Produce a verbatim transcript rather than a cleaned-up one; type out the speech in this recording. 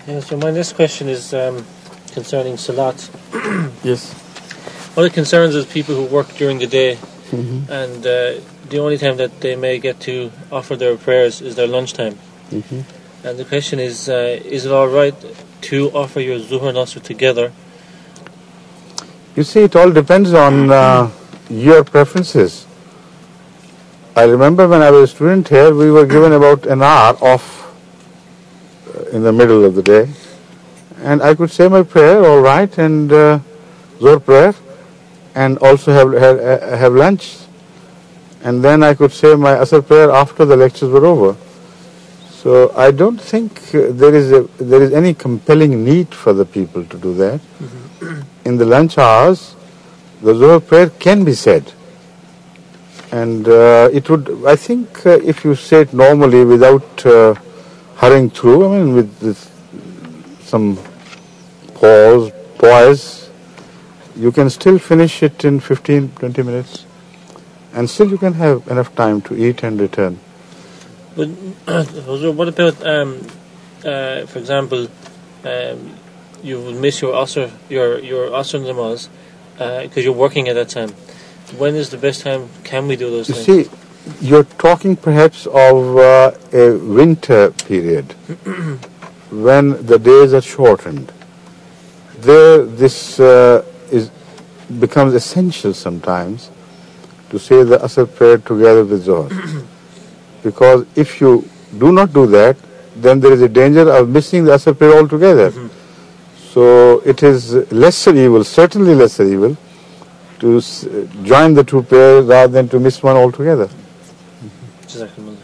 Yeah, so my next question is um, concerning salat. Yes. What it concerns is people who work during the day, Mm-hmm. and uh, the only time that they may get to offer their prayers is their lunchtime. Mm-hmm. And the question is, uh, is it all right to offer your Zuhr and Asr together? You see, it all depends on uh, your preferences. I remember when I was a student here, we were given about an hour off uh, in the middle of the day. And I could say my prayer, all right, and uh, Zuhr prayer, and also have, have, have lunch. And then I could say my Asr prayer after the lectures were over. So I don't think uh, there is a, there is any compelling need for the people to do that. Mm-hmm. In the lunch hours, the Zuhr prayer can be said. And uh, it would, I think, uh, if you say it normally without uh, hurrying through, I mean, with this, some pause, pause, you can still finish it in fifteen, twenty minutes. And still you can have enough time to eat and return. But what about, um, uh, for example, um, you will miss your Asr, your, your Asr namaz because uh, you're working at that time. When is the best time can we do those you things? You see, you're talking perhaps of uh, a winter period when the days are shortened. There, this uh, is becomes essential sometimes to say the Asr prayer together with Zuhr. Because if you do not do that, then there is a danger of missing the Asr prayer altogether. Mm-hmm. So it is lesser evil, certainly lesser evil, to join the two prayers rather than to miss one altogether. Mm-hmm.